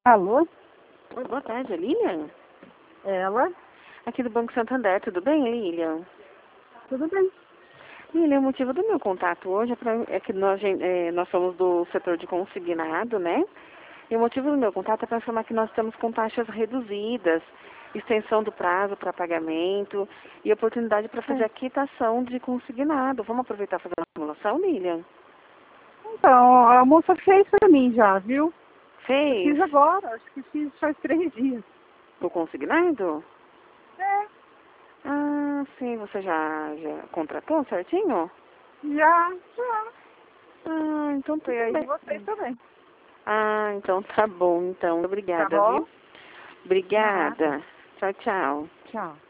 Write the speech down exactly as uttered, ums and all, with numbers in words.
Alô? Oi, boa tarde, é Lilian? Ela? Aqui do Banco Santander, tudo bem, Lilian? Tudo bem. Lilian, o motivo do meu contato hoje é, pra, é que nós, é, nós somos do setor de consignado, né? E o motivo do meu contato é para informar que nós estamos com taxas reduzidas, extensão do prazo para pagamento e oportunidade para fazer É. a quitação de consignado. Vamos aproveitar e fazer uma simulação, Lilian? Então, a moça fez pra mim já, viu? Eu Fez fiz agora, acho que fiz faz três dias. o consignado? É, Ah, sim, você já, já contratou certinho? já, já. Ah, então E tudo aí, bem. vocês também. Ah, então tá bom, então. Tá Obrigada, bom? viu? Nada. Obrigada. Tchau, tchau. Tchau.